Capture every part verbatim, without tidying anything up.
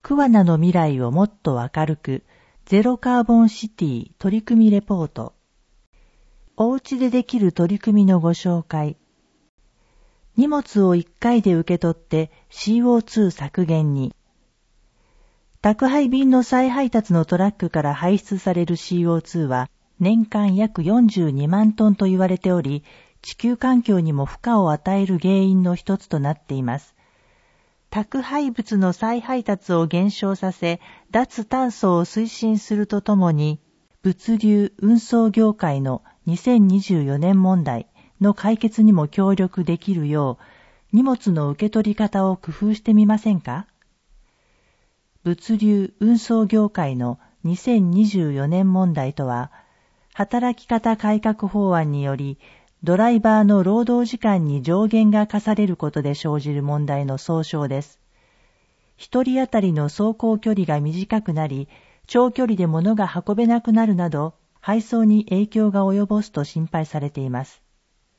桑名の未来をもっと明るく、ゼロカーボンシティ取り組みレポート。おうちでできる取り組みのご紹介。荷物をいっかいで受け取って シーオーツー 削減に。宅配便の再配達のトラックから排出される シーオーツー は年間約よんじゅうにまんトンと言われており、地球環境にも負荷を与える原因の一つとなっています。宅配物の再配達を減少させ、脱炭素を推進するとともに、物流運送業界のにせんにじゅうよねん問題の解決にも協力できるよう、荷物の受け取り方を工夫してみませんか？物流運送業界のにせんにじゅうよねん問題とは、働き方改革法案により、ドライバーの労働時間に上限が課されることで生じる問題の総称です。一人当たりの走行距離が短くなり、長距離で物が運べなくなるなど、配送に影響が及ぼすと心配されています。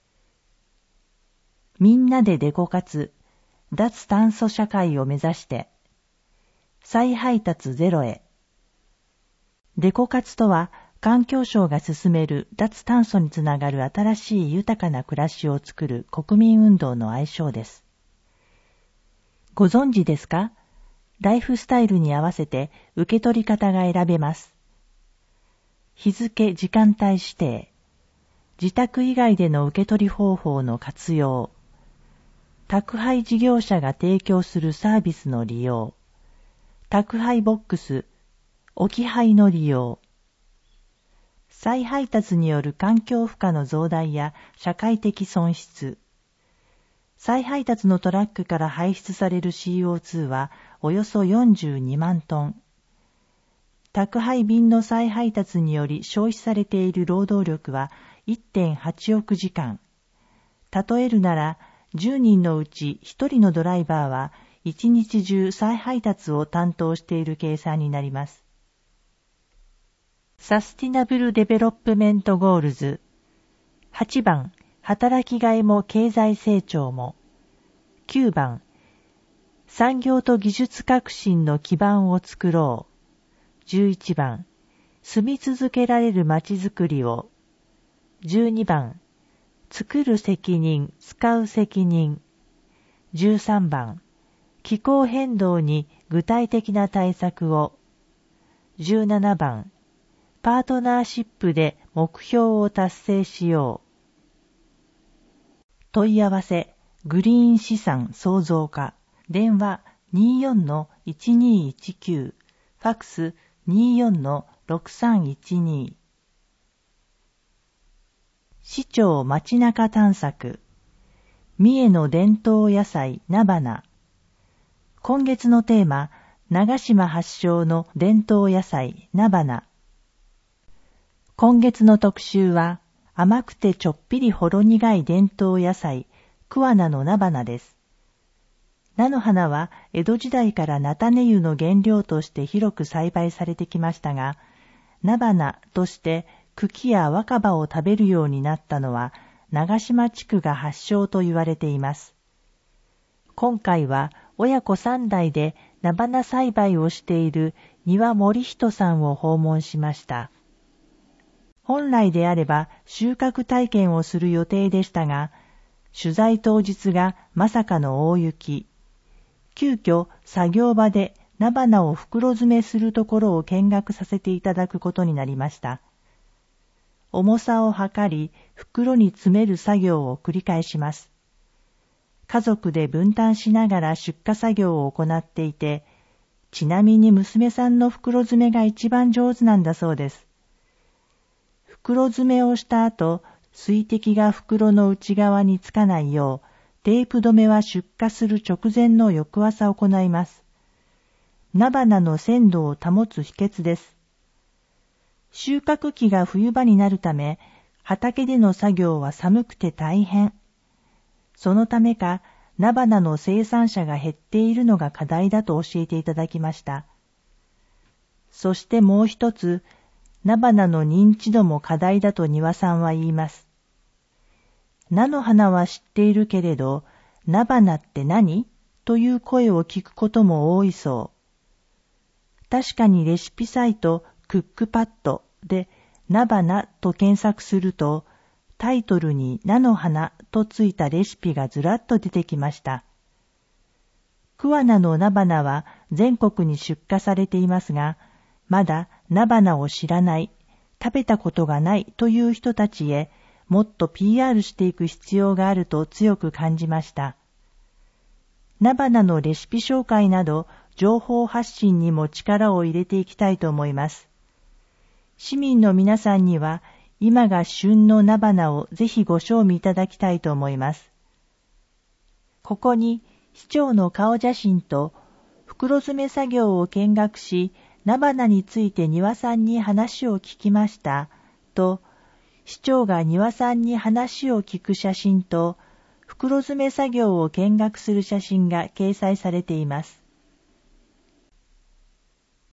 みんなでデコ活、脱炭素社会を目指して、再配達ゼロへ。デコ活とは、環境省が進める脱炭素につながる新しい豊かな暮らしを作る国民運動の愛称です。ご存知ですか？ライフスタイルに合わせて受け取り方が選べます。日付・時間帯指定、自宅以外での受け取り方法の活用、宅配事業者が提供するサービスの利用、宅配ボックス、置き配の利用、再配達による環境負荷の増大や社会的損失。再配達のトラックから排出される シーオーツー はおよそよんじゅうにまんトン。宅配便の再配達により消費されている労働力は いってんはちおくじかん。例えるなら、じゅうにんのうちひとりのドライバーは一日中再配達を担当している計算になります。サスティナブルデベロップメントゴールズ。はちばん、働きがいも経済成長も。きゅうばん、産業と技術革新の基盤を作ろう。じゅういちばん、住み続けられるまちづくりを。じゅうにばん、作る責任、使う責任。じゅうさんばん、気候変動に具体的な対策を。じゅうななばん、パートナーシップで目標を達成しよう。問い合わせ、グリーン資産創造課。電話 にじゅうよんのいちにいちきゅう。ファックス にじゅうよんのろくさんいちに。市長街中探索。三重の伝統野菜菜花。今月のテーマ、長島発祥の伝統野菜菜花。今月の特集は、甘くてちょっぴりほろ苦い伝統野菜、桑名の菜花です。菜の花は江戸時代から菜種油の原料として広く栽培されてきましたが、菜花として茎や若葉を食べるようになったのは、長島地区が発祥と言われています。今回は親子三代で菜花栽培をしている丹羽森人さんを訪問しました。本来であれば収穫体験をする予定でしたが、取材当日がまさかの大雪。急遽作業場で菜花を袋詰めするところを見学させていただくことになりました。重さを測り、袋に詰める作業を繰り返します。家族で分担しながら出荷作業を行っていて、ちなみに娘さんの袋詰めが一番上手なんだそうです。袋詰めをした後、水滴が袋の内側につかないよう、テープ止めは出荷する直前の翌朝行います。菜花の鮮度を保つ秘訣です。収穫期が冬場になるため、畑での作業は寒くて大変。そのためか、菜花の生産者が減っているのが課題だと教えていただきました。そしてもう一つ、菜花の認知度も課題だと丹羽さんは言います。菜の花は知っているけれど、菜花って何？という声を聞くことも多いそう。 確かにレシピサイトクックパッドで菜花と検索すると、タイトルに菜の花とついたレシピがずらっと出てきました。桑名の菜花は全国に出荷されていますが、まだ菜花を知らない、食べたことがないという人たちへもっと ピーアール していく必要があると強く感じました。菜花のレシピ紹介など情報発信にも力を入れていきたいと思います。市民の皆さんには今が旬の菜花をぜひご賞味いただきたいと思います。ここに市長の顔写真と袋詰め作業を見学し、菜花について庭さんに話を聞きましたと、市長が庭さんに話を聞く写真と袋詰め作業を見学する写真が掲載されています。